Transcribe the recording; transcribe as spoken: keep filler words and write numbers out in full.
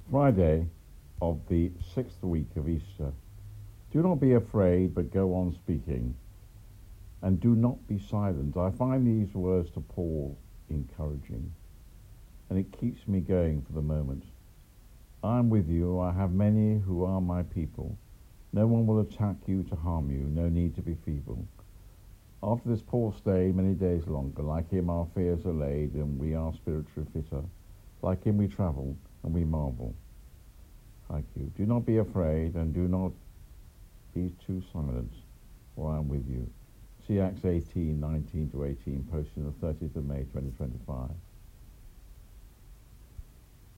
Friday of the sixth week of Easter. Do not be afraid, but go on speaking, and do not be silent. I find these words to Paul encouraging, and it keeps me going for the moment. I am with you. I have many who are my people. No one will attack you to harm you. No need to be feeble. After this Paul stayed many days longer. Like him our fears are laid, and we are spiritually fitter. Like him we travel, and we marvel. Thank you. Do not be afraid, and do not be too silent, for I am with you. See Acts eighteen, nineteen to eighteen, posted on the thirtieth of May twenty twenty-five.